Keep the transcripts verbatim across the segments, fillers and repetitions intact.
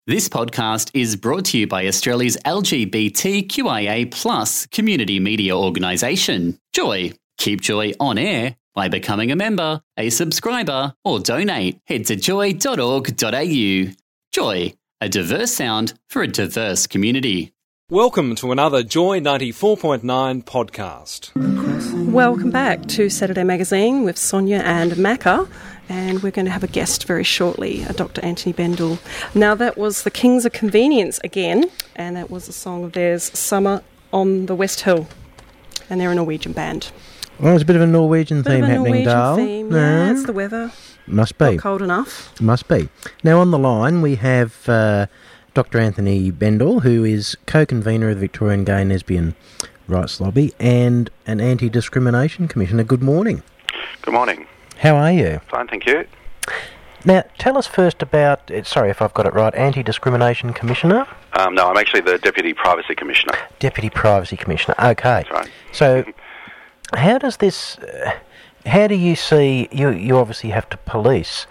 This podcast is brought to you by Australia's L G B T Q I A plus community media organisation, Joy. Keep Joy on air by becoming a member, a subscriber, or donate. Head to joy dot org dot a u. Joy, a diverse sound for a diverse community. Welcome to another Joy ninety-four point nine podcast. Welcome back to Saturday Magazine with Sonia and Macca, and we're going to have a guest very shortly, uh, Doctor Anthony Bendall. Now, that was the Kings of Convenience again, and that was a song of theirs, Summer on the West Hill, and they're a Norwegian band. Well, there's a bit of a Norwegian bit theme of a happening, Norwegian Dale. Theme. Yeah, it's the weather. Must be. Not cold enough. Must be. Now, on the line, we have uh, Doctor Anthony Bendall, who is co-convener of the Victorian Gay and Lesbian Rights Lobby and an Anti-Discrimination Commissioner. Good morning. Good morning. How are you? Fine, thank you. Now, tell us first about, sorry if I've got it right, Anti-Discrimination Commissioner? Um, no, I'm actually the Deputy Privacy Commissioner. Deputy Privacy Commissioner, okay. That's right. So, how does this, uh, how do you see, you, you obviously have to police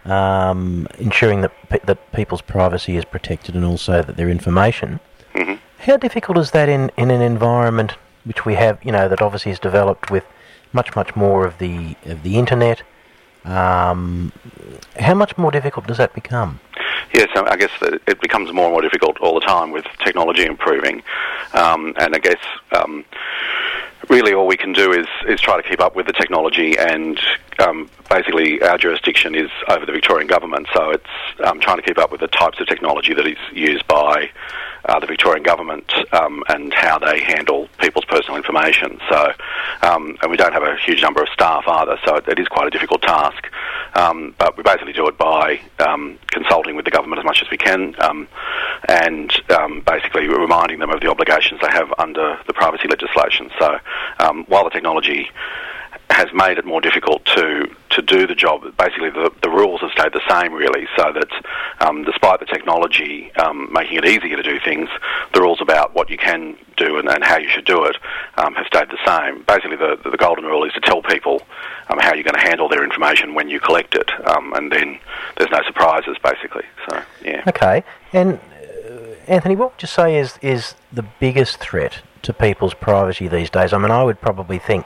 um, ensuring that pe- that people's privacy is protected and also that their information. Mm-hmm. How difficult is that in, in an environment which we have, you know, that obviously is developed with much, much more of the of the internet? Um, how much more difficult does that become? Yes, I guess that it becomes more and more difficult all the time with technology improving. Um, and I guess um, really all we can do is, is try to keep up with the technology, and um, basically our jurisdiction is over the Victorian government, so it's um, trying to keep up with the types of technology that is used by uh, the Victorian government um, and how they handle people's personal information. So, um, and we don't have a huge number of staff either, so it, it is quite a difficult task. Um, but we basically do it by um, consulting with the government as much as we can, um, and um, basically reminding them of the obligations they have under the privacy legislation. So um, while the technology has made it more difficult to, to do the job, basically the, the rules have stayed the same really, so that um, despite the technology um, making it easier to do things, the rules about what you can do and, and how you should do it um, have stayed the same. Basically the, the golden rule is to tell people um, how you're going to handle their information when you collect it, um, and then there's no surprises basically. So yeah. Okay, and uh, Anthony, what would you say is, is the biggest threat to people's privacy these days? I mean, I would probably think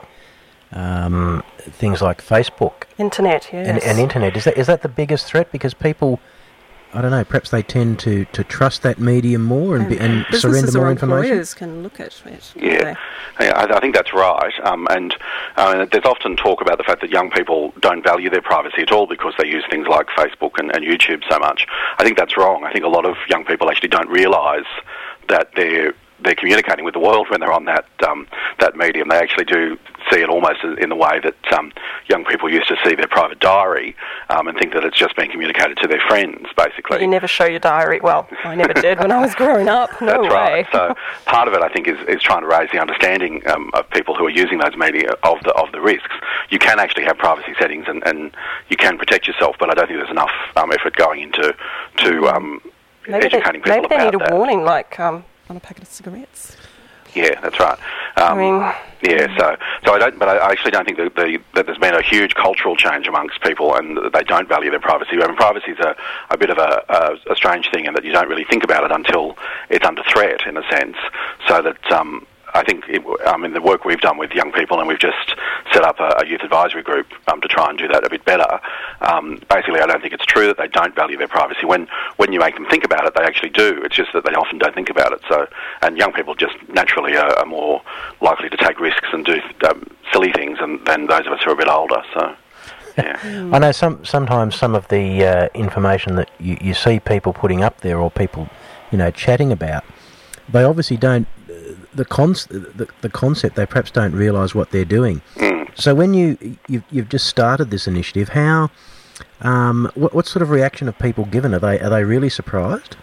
Um, things like Facebook, internet, yes, and, and internet. Is that is that the biggest threat? Because people, I don't know, perhaps they tend to, to trust that medium more and, and, be, and businesses surrender more or information. Employers can look at it. Yeah, yeah I, I think that's right. Um, and uh, there's often talk about the fact that young people don't value their privacy at all because they use things like Facebook and, and YouTube so much. I think that's wrong. I think a lot of young people actually don't realise that they're they're communicating with the world when they're on that um, that medium. They actually do see it almost in the way that um, young people used to see their private diary um, and think that it's just being communicated to their friends, basically. You never show your diary. Well, I never did when I was growing up. No That's way. right. So part of it, I think, is, is trying to raise the understanding um, of people who are using those media of the of the risks. You can actually have privacy settings and, and you can protect yourself, but I don't think there's enough um, effort going into to um, maybe educating they, people about that. Maybe they need a warning, like um, on a packet of cigarettes. Yeah, that's right. Um, I mean, yeah, so so I don't, but I actually don't think that, the, that there's been a huge cultural change amongst people, and that they don't value their privacy. I mean, privacy is a, a bit of a, a, a strange thing, in that you don't really think about it until it's under threat, in a sense. So that um, I think, it, I mean, the work we've done with young people, and we've just set up a, a youth advisory group um, to try and do that a bit better. Um, basically, I don't think it's true that they don't value their privacy. When when you make them think about it, they actually do. It's just that they often don't think about it. So, and young people just naturally are, are more likely to take risks and do um, silly things than, than those of us who are a bit older. So, yeah. I know some sometimes some of the uh, information that you, you see people putting up there, or people, you know, chatting about, they obviously don't. The, con- the the concept, they perhaps don't realise what they're doing. Mm. So when you you've, you've just started this initiative, how um, what, what sort of reaction have people given? Are they are they really surprised?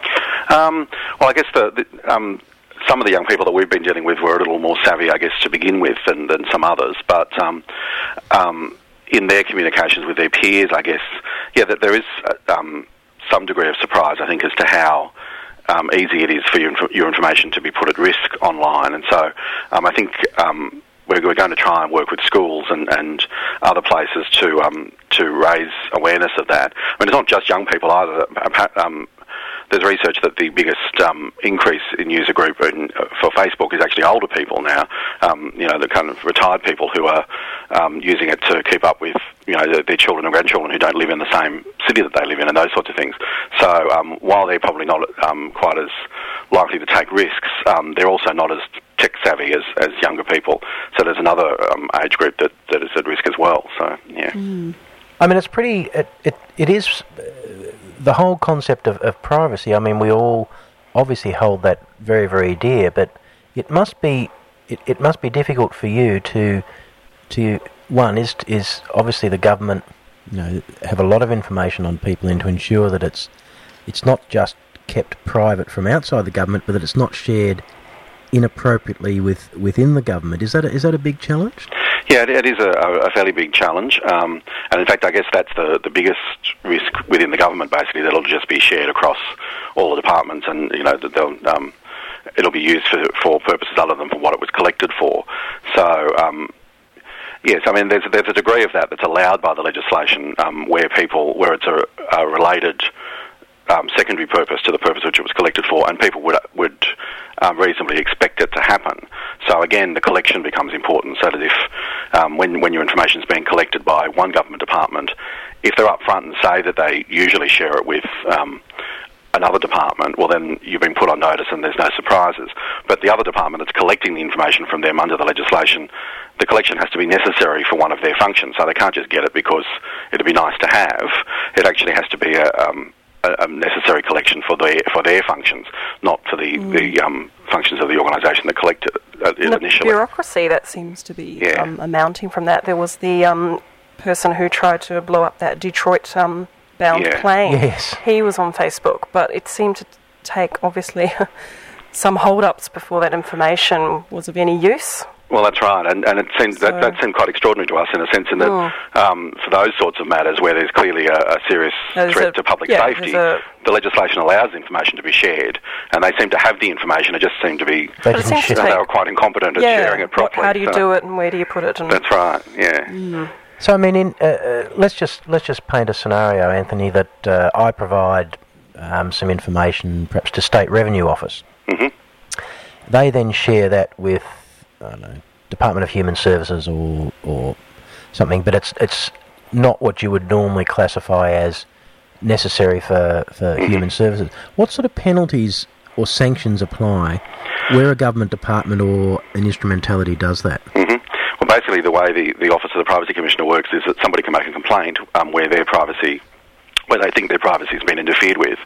Um, well, I guess the, the um, some of the young people that we've been dealing with were a little more savvy, I guess, to begin with than, than some others. But um, um, in their communications with their peers, I guess, yeah, that there is uh, um, some degree of surprise, I think, as to how Um, easy it is for your, your information to be put at risk online. And so um, I think um, we're, we're going to try and work with schools and, and other places to um, to raise awareness of that. I mean, it's not just young people either. Um, there's research that the biggest um, increase in user group in, uh, for Facebook is actually older people now. Um, you know, the kind of retired people who are um, using it to keep up with, you know, their children and grandchildren who don't live in the same city that they live in and those sorts of things. So um, while they're probably not um, quite as likely to take risks, um, they're also not as tech savvy as, as younger people. So there's another um, age group that, that is at risk as well. So, yeah. Mm. I mean, it's pretty, it, it, it is, uh, the whole concept of, of privacy, I mean, we all obviously hold that very, very dear, but it must be, it, it must be difficult for you to, to one, is is obviously the government, you know, have a lot of information on people and to ensure that it's, it's not just kept private from outside the government, but that it's not shared inappropriately with within the government. Is that a, is that a big challenge? Yeah, it, it is a, a fairly big challenge, um, and in fact, I guess that's the, the biggest risk within the government. Basically, that it'll just be shared across all the departments, and you know that they'll um, it'll be used for for purposes other than for what it was collected for. So. Um, Yes, I mean, there's, there's a degree of that that's allowed by the legislation um, where people, where it's a, a related um, secondary purpose to the purpose which it was collected for, and people would would um, reasonably expect it to happen. So again, the collection becomes important, so that if, um, when, when your information is being collected by one government department, if they're up front and say that they usually share it with um, another department, well then you've been put on notice and there's no surprises. But the other department that's collecting the information from them under the legislation, the collection has to be necessary for one of their functions, so they can't just get it because it'd be nice to have. It actually has to be a, um, a, a necessary collection for their for their functions, not for the, mm. the um, functions of the organisation that collected it uh, initially. The bureaucracy that seems to be yeah. um, amounting from that. There was the um, person who tried to blow up that Detroit um, bound yeah. plane. Yes. He was on Facebook, but it seemed to take, obviously, some hold-ups before that information was of any use. Well, that's right, and, and it seemed, so, that, that seemed quite extraordinary to us in a sense in that oh. um, for those sorts of matters where there's clearly a, a serious there's threat a, to public yeah, safety, a, the legislation allows information to be shared, and they seem to have the information, it just seemed to be, They, But it seems to they take, were quite incompetent at yeah, sharing it properly. How do you so. do it and where do you put it? And That's right, yeah. Mm. So I mean, in, uh, uh, let's just let's just paint a scenario, Anthony, that uh, I provide um, some information, perhaps to State Revenue Office. Mm-hmm. They then share that with, I don't know, Department of Human Services or or something, but it's it's not what you would normally classify as necessary for for mm-hmm. human services. What sort of penalties or sanctions apply where a government department or an instrumentality does that? Mm-hmm. Well, basically, the way the, the Office of the Privacy Commissioner works is that somebody can make a complaint um, where their privacy, where they think their privacy has been interfered with.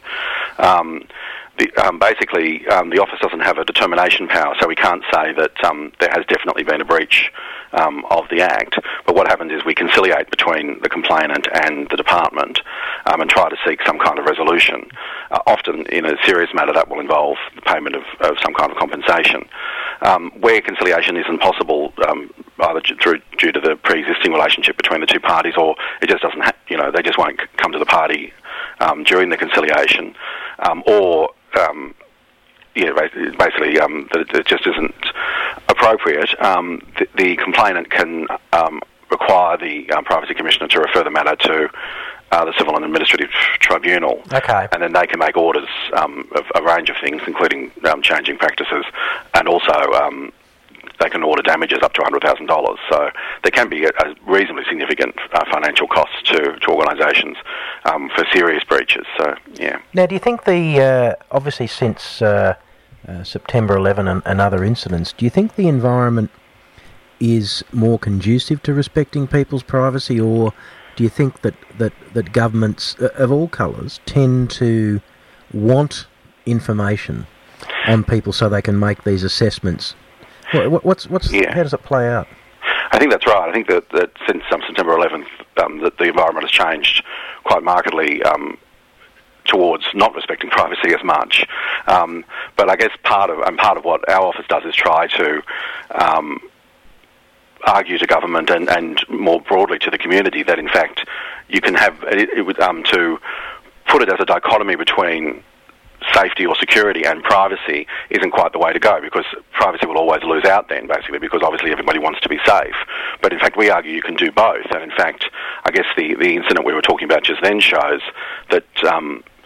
Um, the, um, basically, um, the office doesn't have a determination power, so we can't say that um, there has definitely been a breach um, of the Act. But what happens is we conciliate between the complainant and the department um, and try to seek some kind of resolution. Uh, often, in a serious matter, that will involve the payment of, of some kind of compensation. Um, where conciliation isn't possible, um, either through due to the pre-existing relationship between the two parties, or it just doesn't, ha- you know, they just won't c- come to the party um, during the conciliation, um, or um, yeah, basically um, that it just isn't appropriate. Um, the, the complainant can um, require the um, Privacy Commissioner to refer the matter to Uh, the Civil and Administrative Tribunal. Okay. And then they can make orders um, of a range of things, including um, changing practices, and also um, they can order damages up to one hundred thousand dollars. So there can be a, a reasonably significant uh, financial cost to, to organisations um, for serious breaches. So, yeah. Now, do you think the, uh, obviously since uh, uh, September eleventh and, and other incidents, do you think the environment is more conducive to respecting people's privacy, or do you think that, that, that governments uh, of all colours tend to want information on people so they can make these assessments? What, what's what's yeah. how does it play out? I think that's right. I think that, that since um, September eleventh, um, that the environment has changed quite markedly um, towards not respecting privacy as much. Um, but I guess part of and part of what our office does is try to Um, argue to government and, and more broadly to the community that in fact you can have it, it would, um, to put it as a dichotomy between safety or security and privacy isn't quite the way to go, because privacy will always lose out then, basically, because obviously everybody wants to be safe. But in fact we argue you can do both, and in fact I guess the, the incident we were talking about just then shows that um,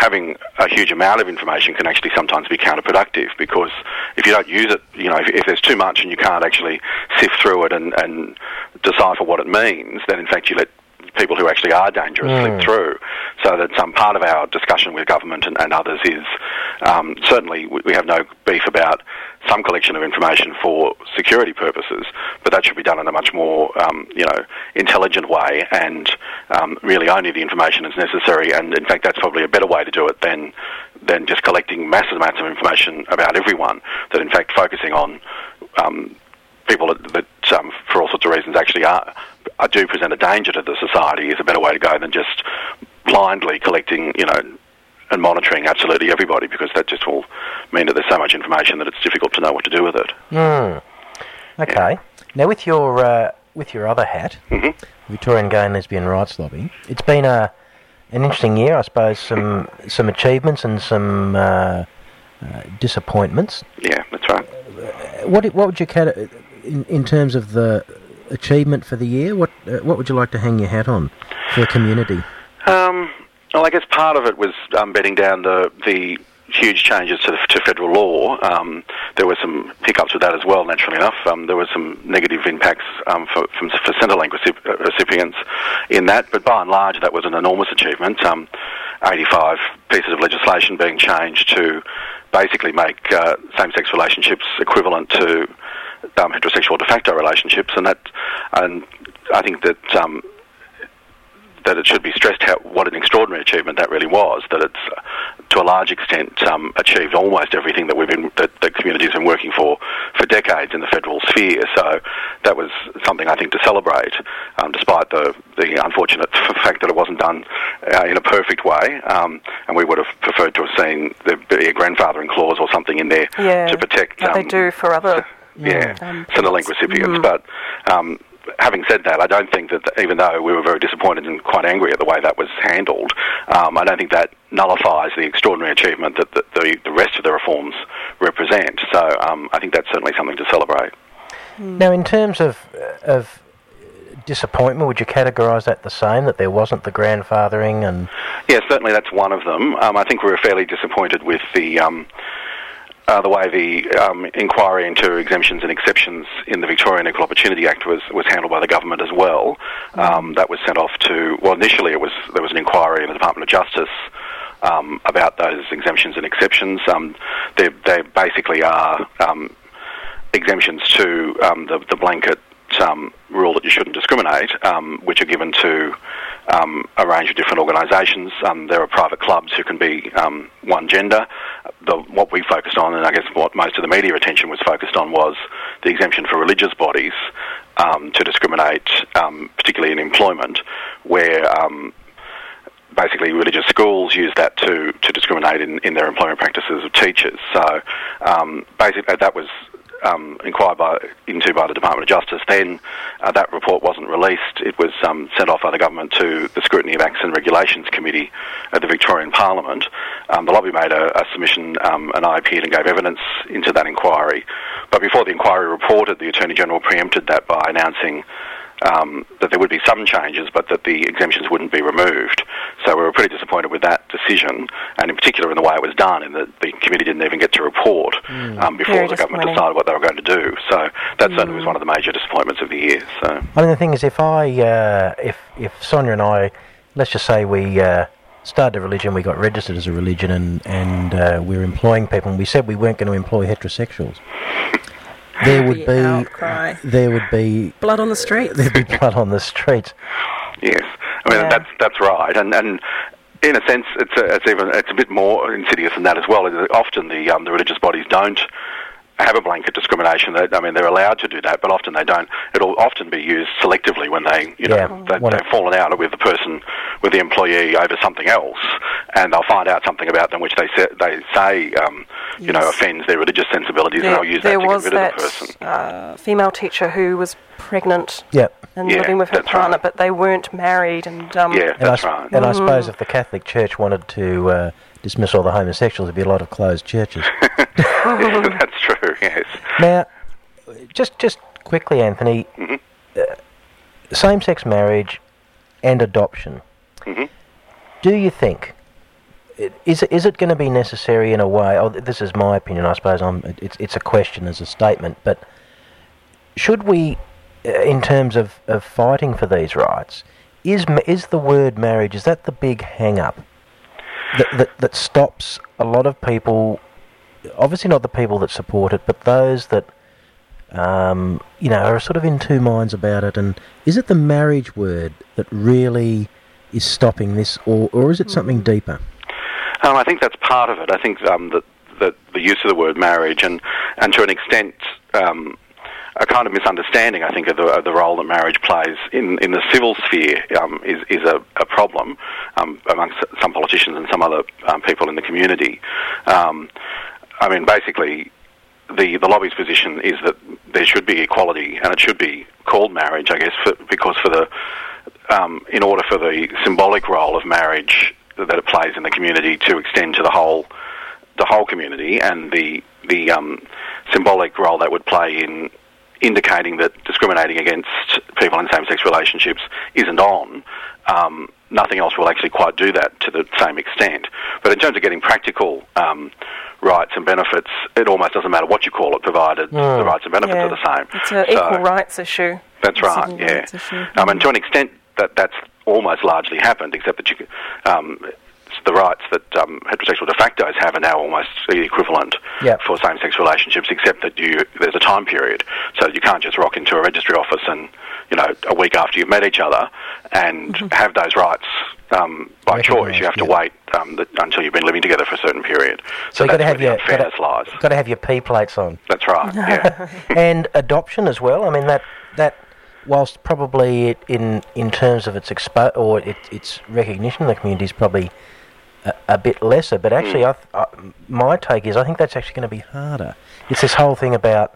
having a huge amount of information can actually sometimes be counterproductive, because if you don't use it, you know, if, if there's too much and you can't actually sift through it and, and decipher what it means, then in fact you let people who actually are dangerous Mm. slip through. So that some part of our discussion with government and, and others is um, certainly we, we have no beef about some collection of information for security purposes, but that should be done in a much more um, you know intelligent way, and um, really only the information is necessary. And in fact, that's probably a better way to do it than than just collecting massive amounts of information about everyone. That in fact focusing on um, people that, that um, for all sorts of reasons actually are, are do present a danger to the society is a better way to go than just blindly collecting, you know, and monitoring absolutely everybody, because that just will mean that there's so much information that it's difficult to know what to do with it. Mm. Okay. Now, with your uh, with your other hat, mm-hmm. Victorian Gay and Lesbian Rights Lobby, it's been a an interesting year, I suppose. Some some achievements and some uh, uh, disappointments. Yeah, that's right. What what would you cat in in terms of the achievement for the year? What uh, what would you like to hang your hat on for the community? Um, well, I guess part of it was um, bedding down the the huge changes to, the, to federal law. Um, there were some hiccups with that as well, naturally enough. Um, there were some negative impacts um, for, from, for Centrelink recip- recipients in that, but by and large that was an enormous achievement. Um, eighty-five pieces of legislation being changed to basically make uh, same-sex relationships equivalent to um, heterosexual de facto relationships, and that, and I think that um, that it should be stressed how, what an extraordinary achievement that really was. That it's uh, to a large extent um, achieved almost everything that we've been that the community's been working for for decades in the federal sphere. So that was something I think to celebrate, um, despite the the unfortunate f- fact that it wasn't done uh, in a perfect way. Um, and we would have preferred to have seen there be a grandfathering clause or something in there yeah, to protect. like Um, they do for other yeah, um, Centrelink recipients, mm. but. Um, Having said that, I don't think that, even though we were very disappointed and quite angry at the way that was handled, um, I don't think that nullifies the extraordinary achievement that the, the, the rest of the reforms represent. So um, I think that's certainly something to celebrate. Now, in terms of of disappointment, would you categorise that the same, that there wasn't the grandfathering? And yes, certainly that's one of them. Um, I think we were fairly disappointed with the... Um, Uh, the way the um, inquiry into exemptions and exceptions in the Victorian Equal Opportunity Act was, was handled by the government as well. Um, that was sent off to, well, initially it was there was an inquiry in the Department of Justice um, about those exemptions and exceptions. Um, they, they basically are um, exemptions to um, the, the blanket um, rule that you shouldn't discriminate, um, which are given to um, a range of different organisations. Um, there are private clubs who can be um, one gender. The, what we focused on, and I guess what most of the media attention was focused on, was the exemption for religious bodies um, to discriminate, um, particularly in employment, where um, basically religious schools use that to, to discriminate in, in their employment practices of teachers. So um, basically that was Um, inquired by, into by the Department of Justice. Then uh, that report wasn't released. It was um, sent off by the government to the Scrutiny of Acts and Regulations Committee at the Victorian Parliament. Um, the lobby made a, a submission um, and I appeared and gave evidence into that inquiry. But before the inquiry reported, the Attorney General preempted that by announcing Um, that there would be some changes, but that the exemptions wouldn't be removed. So we were pretty disappointed with that decision, and in particular in the way it was done, in that the committee didn't even get to report mm. um, before the government decided what they were going to do. So that mm. certainly was one of the major disappointments of the year. So I mean, the thing is, if I, uh, if if Sonia and I, let's just say we uh, started a religion, we got registered as a religion, and and uh, we were employing people, and we said we weren't going to employ heterosexuals. There would be outcry. There would be blood on the streets. There'd be blood on the streets. Yes, I mean yeah. that's that's right, and and in a sense, it's a, it's even it's a bit more insidious than that as well. Often the um, the religious bodies don't have a blanket discrimination. They, I mean, they're allowed to do that, but often they don't. It'll often be used selectively when they, you know, yeah. they, they've fallen out with the person, with the employee over something else, and they'll find out something about them which they say, they say um, you yes. know, offends their religious sensibilities, there, and they'll use that to get rid that, of the person. Uh, female teacher who was pregnant yep. and yeah, living with her partner, right. but they weren't married. And um, yeah, that's and I, right. And mm-hmm. I suppose if the Catholic Church wanted to uh, dismiss all the homosexuals, there'd be a lot of closed churches. That's true, yes. Now, just just quickly, Anthony, mm-hmm. uh, same-sex marriage and adoption. Mm-hmm. Do you think, is it, is it going to be necessary in a way? Oh, this is my opinion, I suppose. I'm, it's it's a question as a statement, but should we, in terms of, of fighting for these rights, is is the word marriage, is that the big hang-up that, that that stops a lot of people? Obviously, not the people that support it, but those that um, you know are sort of in two minds about it. And is it the marriage word that really is stopping this, or or is it something deeper? Um, I think that's part of it. I think um, that, that the use of the word marriage and, and to an extent um, a kind of misunderstanding, I think, of the, of the role that marriage plays in, in the civil sphere um, is, is a, a problem um, amongst some politicians and some other um, people in the community. Um, I mean, basically, the, the lobby's position is that there should be equality and it should be called marriage, I guess, for, because for the um, in order for the symbolic role of marriage that it plays in the community to extend to the whole the whole community, and the the um, symbolic role that would play in indicating that discriminating against people in same-sex relationships isn't on. Um, nothing else will actually quite do that to the same extent. But in terms of getting practical um, rights and benefits, it almost doesn't matter what you call it, provided mm. the rights and benefits yeah. are the same. It's an so, equal rights issue. That's right, yeah. Um, and to an extent, that that's almost largely happened, except that you, um, the rights that um, heterosexual de factos have are now almost equivalent yep. for same-sex relationships, except that you there's a time period, so you can't just rock into a registry office and, you know, a week after you've met each other and mm-hmm. have those rights um, by choice. You have to yeah. wait um, the, until you've been living together for a certain period. So, so you've got to have your unfairness lies. Got to have your P plates on. That's right. Yeah. And adoption as well. I mean that that. Whilst probably it, in in terms of its expo- or it, its recognition in the community is probably a, a bit lesser, but actually, mm. I th- I, my take is I think that's actually going to be harder. It's this whole thing about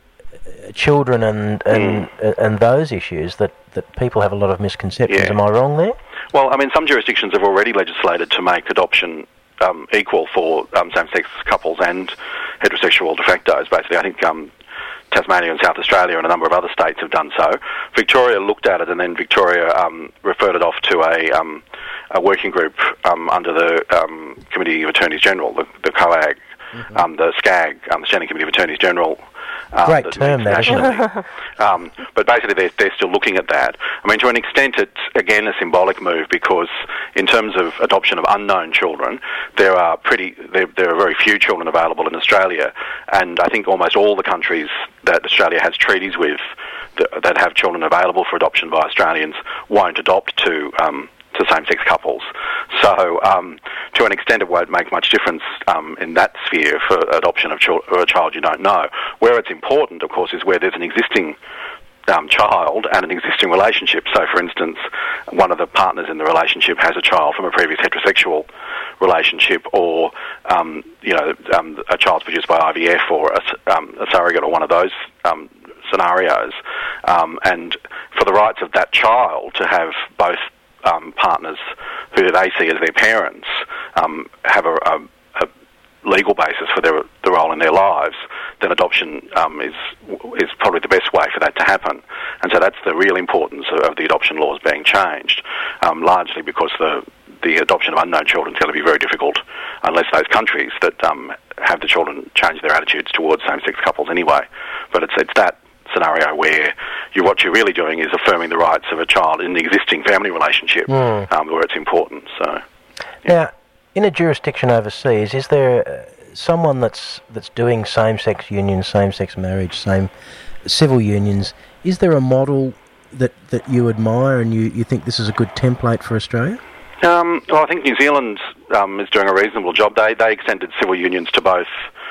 uh, children and and mm. uh, and those issues that, that people have a lot of misconceptions. Yeah. Am I wrong there? Well, I mean, some jurisdictions have already legislated to make adoption um, equal for um, same-sex couples and heterosexual de factos. Basically, I think. Um, Tasmania and South Australia and a number of other states have done so. Victoria looked at it, and then Victoria um, referred it off to a, um, a working group um, under the um, Committee of Attorneys General, the, the COAG, mm-hmm. um, the SCAG, um, the Standing Committee of Attorneys General. Um, Great term, that, isn't it? um, but basically, they're, they're still looking at that. I mean, to an extent, it's, again, a symbolic move because in terms of adoption of unknown children, there are pretty there, there are very few children available in Australia, and I think almost all the countries that Australia has treaties with that, that have children available for adoption by Australians won't adopt to um, to same-sex couples. So, um, to an extent, it won't make much difference um, in that sphere for adoption of ch- or a child you don't know. Where it's important, of course, is where there's an existing um, child and an existing relationship. So, for instance, one of the partners in the relationship has a child from a previous heterosexual relationship, or um, you know, um, a child's produced by I V F or a, um, a surrogate, or one of those um, scenarios. Um, and for the rights of that child to have both Um, partners who they see as their parents um, have a, a, a legal basis for their the role in their lives, then adoption um, is is probably the best way for that to happen. And so that's the real importance of, of the adoption laws being changed, um, largely because the the adoption of unknown children is going to be very difficult unless those countries that um, have the children change their attitudes towards same-sex couples anyway. But it's it's that scenario where you what you're really doing is affirming the rights of a child in the existing family relationship, mm. um, where it's important. So, yeah. Now, in a jurisdiction overseas, is there uh, someone that's that's doing same-sex unions, same-sex marriage, same civil unions? Is there a model that, that you admire and you, you think this is a good template for Australia? Um, well, I think New Zealand um, is doing a reasonable job. They they extended civil unions to both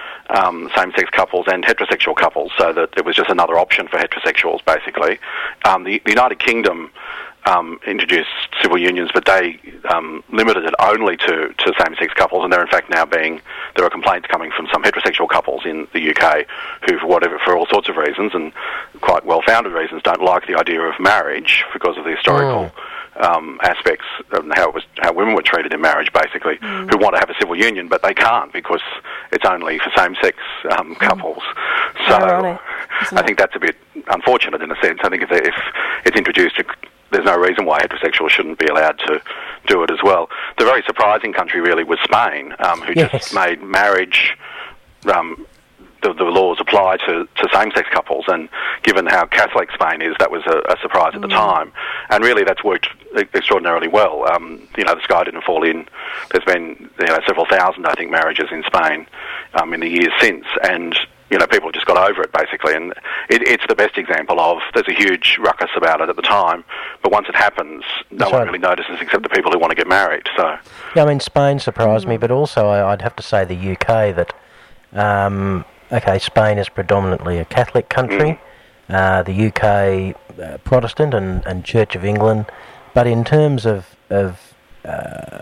Um, same-sex couples and heterosexual couples, so that it was just another option for heterosexuals, basically. Um, the, the United Kingdom um, introduced civil unions, but they um, limited it only to, to same-sex couples, and they're in fact now being, there are complaints coming from some heterosexual couples in the U K who, for whatever, for all sorts of reasons, and quite well-founded reasons, don't like the idea of marriage because of the historical mm. Um, aspects of how it was, how women were treated in marriage, basically, mm. who want to have a civil union, but they can't because it's only for same-sex um, couples. Mm. So Ironic, I think that's a bit unfortunate in a sense. I think if, if it's introduced, there's no reason why heterosexuals shouldn't be allowed to, do it as well. The very surprising country really was Spain, um, who Yes. just made marriage... Um, The, the laws apply to, to same-sex couples, and given how Catholic Spain is, that was a, a surprise at the time. And really, that's worked extraordinarily well. Um, you know, the sky didn't fall in. There's been you know several thousand, I think, marriages in Spain um, in the years since, and you know people just got over it basically. And it, it's the best example of there's a huge ruckus about it at the time, but once it happens, no That's one right. really notices except the people who want to get married. So Yeah, I mean, Spain surprised me, but also I, I'd have to say the U K that, um, okay, Spain is predominantly a Catholic country, mm. uh, the U K uh, Protestant and, and Church of England, but in terms of, of uh,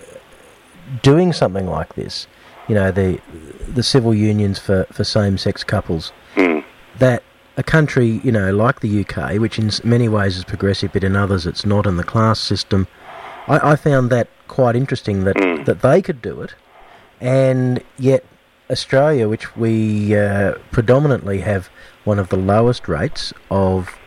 doing something like this, you know, the the civil unions for, for same-sex couples, mm. that a country, you know, like the U K, which in many ways is progressive, but in others it's not, in the class system, I, I found that quite interesting that, mm. that they could do it, and yet Australia, which we uh, predominantly have one of the lowest rates of,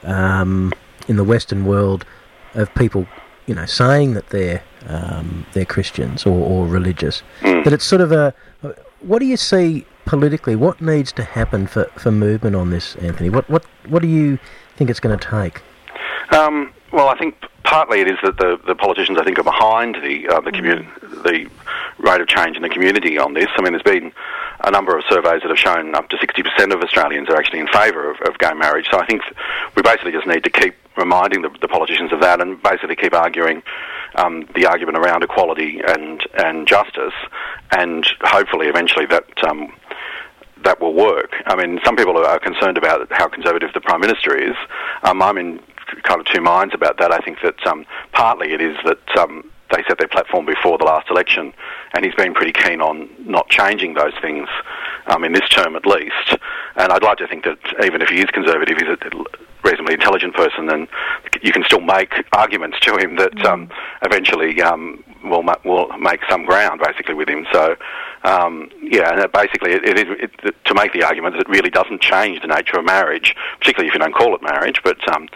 um, in the Western world, of people, you know, saying that they're um, they're Christians or, or religious, mm. that it's sort of a... What do you see politically? What needs to happen for, for movement on this, Anthony? What what what do you think it's going to take? Um, well, I think partly it is that the, the politicians, I think, are behind the uh, the community, the rate of change in the community on this. I mean, there's been a number of surveys that have shown up to sixty percent of Australians are actually in favour of, of gay marriage. So I think we basically just need to keep reminding the, the politicians of that, and basically keep arguing um, the argument around equality and and justice, and hopefully eventually that um, that will work. I mean, some people are concerned about how conservative the Prime Minister is. Um, I'm in kind of two minds about that. I think that um, partly it is that um, they set their platform before the last election, and he's been pretty keen on not changing those things um, in this term at least. And I'd like to think that even if he is conservative, he's a reasonably intelligent person, and you can still make arguments to him that mm. um, eventually um, will ma- will make some ground basically with him. So um, yeah, and basically it, it is it, to make the argument that it really doesn't change the nature of marriage, particularly if you don't call it marriage, but um,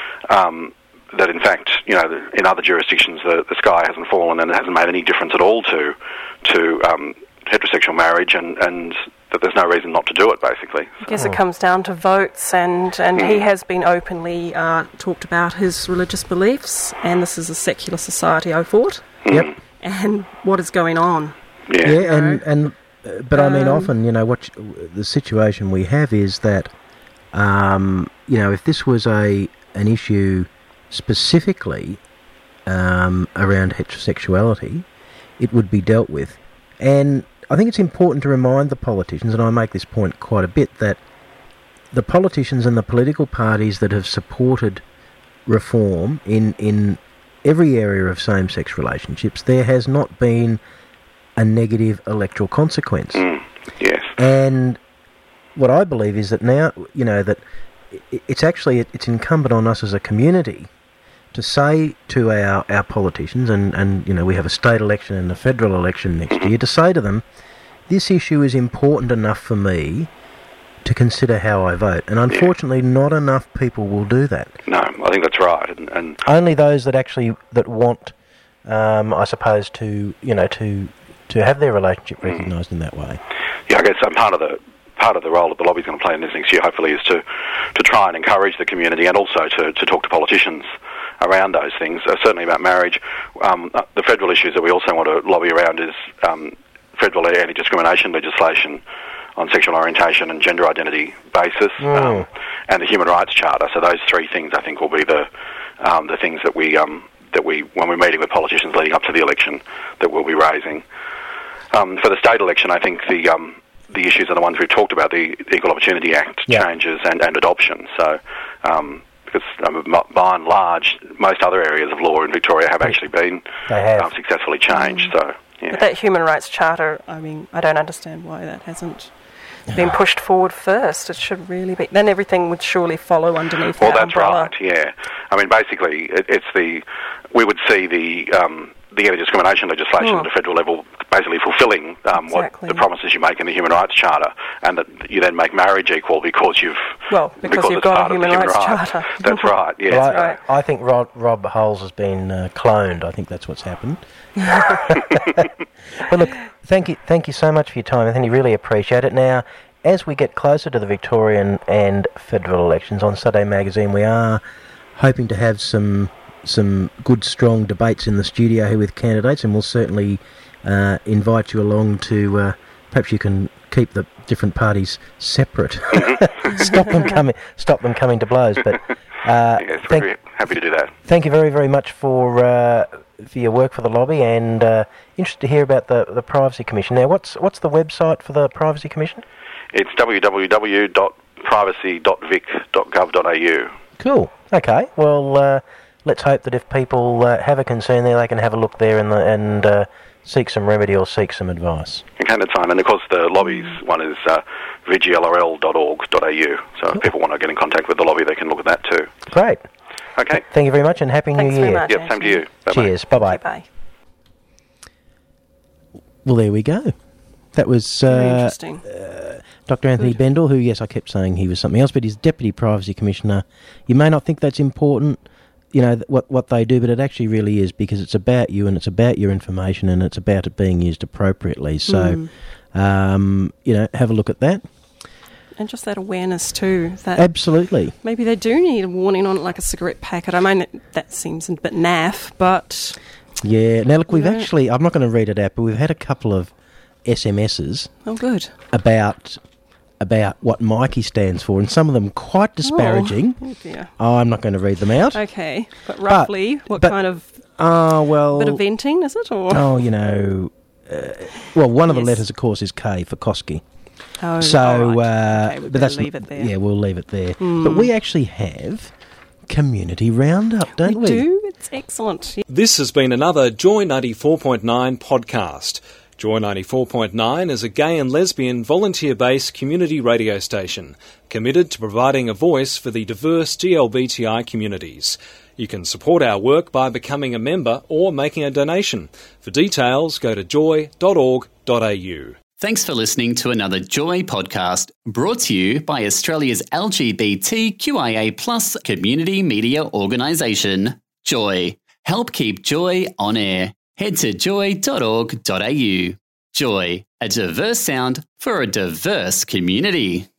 um, that in fact, you know, in other jurisdictions the, the sky hasn't fallen and it hasn't made any difference at all to to um, heterosexual marriage, and, and that there's no reason not to do it, basically. I guess it comes down to votes, and, and mm. he has been openly uh, talked about his religious beliefs, and this is a secular society, I thought. Mm. Yep. And what is going on? Yeah, yeah and, and uh, but I mean, Um, often, you know, what you, the situation we have is that, um, you know, if this was a an issue specifically um, around heterosexuality, it would be dealt with. And I think it's important to remind the politicians, and I make this point quite a bit, that the politicians and the political parties that have supported reform in, in every area of same-sex relationships, there has not been a negative electoral consequence. Mm. Yes. And what I believe is that now, you know, that it's actually, it's incumbent on us as a community to say to our, our politicians, and, and, you know, we have a state election and a federal election next year, to say to them, this issue is important enough for me to consider how I vote. And unfortunately, yeah. not enough people will do that. No, I think that's right. And, and only those that actually, that want, um, I suppose, to, you know, to to have their relationship recognised mm. in that way. Yeah, I guess um, part of the part of the role that the lobby's going to play in this next year, hopefully, is to, to try and encourage the community, and also to, to talk to politicians around those things, uh, certainly about marriage. Um, uh, the federal issues that we also want to lobby around is um, federal anti-discrimination legislation on sexual orientation and gender identity basis, mm. um, and the Human Rights Charter. So those three things, I think, will be the um, the things that we um, that we, when we're meeting with politicians leading up to the election, that we'll be raising. Um, for the state election, I think the um, the issues are the ones we've talked about: the Equal Opportunity Act yeah. changes and, and adoption. So. Um, Because um, by and large, most other areas of law in Victoria have actually been have. Um, successfully changed. Mm. So, yeah. But that Human Rights Charter, I mean, I don't understand why that hasn't been pushed forward first. It should really be. Then everything would surely follow underneath well, that that's umbrella. right. Yeah, I mean, basically, it, it's the we would see the um, the anti-discrimination legislation mm. at the federal level basically fulfilling um, exactly. what the promises you make in the Human Rights Charter, and that you then make marriage equal because you've Well, because, because you've it's got part a of the human rights rights. charter. That's right, yes. Well, I, right. I think Rob, Rob Hulls has been uh, cloned. I think that's what's happened. Well, look, thank you, thank you so much for your time, Anthony. Really appreciate it. Now, as we get closer to the Victorian and federal elections on Saturday Magazine, we are hoping to have some some good, strong debates in the studio here with candidates, and we'll certainly uh, invite you along to. Uh, perhaps you can keep the different parties separate. stop them coming. Stop them coming to blows. But uh, yes, thank, we're happy to do that. thank you very, very much for uh, for your work for the lobby, and uh, interested to hear about the the Privacy Commission. Now, what's what's the website for the Privacy Commission? It's w w w dot privacy dot vic dot gov dot a u. Cool. Okay. Well, uh, let's hope that if people uh, have a concern there, they can have a look there and the, and uh, seek some remedy or seek some advice. Okay, that's fine. And of course, the lobby's one is uh, v g l r l dot org dot a u. So Cool. if people want to get in contact with the lobby, they can look at that too. Great. Okay. Thank you very much, and Happy Thanks New very Year. much. Yep, same to you. Bye-bye. Cheers. Bye-bye. Bye. Well, there we go. That was Very uh, interesting. Doctor Anthony Good. Bendel, who, yes, I kept saying he was something else, but he's Deputy Privacy Commissioner. You may not think that's important, you know, th- what what they do, but it actually really is, because it's about you and it's about your information and it's about it being used appropriately. So, Mm. um, you know, have a look at that. And just that awareness too, that Absolutely. maybe they do need a warning on it, like a cigarette packet. I mean, that, that seems a bit naff, but Yeah. Now, look, we've Yeah. actually, I'm not going to read it out, but we've had a couple of S M Ses oh, good. about about what Mikey stands for, and some of them quite disparaging. Oh, oh dear. Oh, I'm not going to read them out. Okay, but roughly, what but- kind of Oh, well... bit of venting is it? Or Oh, you know... Uh, well, one of the Yes. letters, of course, is K for Koski. oh, So, all right. uh, okay, we but better that's leave it there. Yeah, we'll leave it there. Hmm. But we actually have Community Roundup, don't we? we do. It's excellent. Yeah. This has been another Joy ninety-four point nine podcast. Joy ninety-four point nine is a gay and lesbian volunteer-based community radio station committed to providing a voice for the diverse G L B T I communities. You can support our work by becoming a member or making a donation. For details, go to joy dot org dot a u. Thanks for listening to another Joy podcast brought to you by Australia's L G B T Q I A plus community media organisation, Joy. Help keep Joy on air. Head to joy dot org dot a u. Joy, a diverse sound for a diverse community.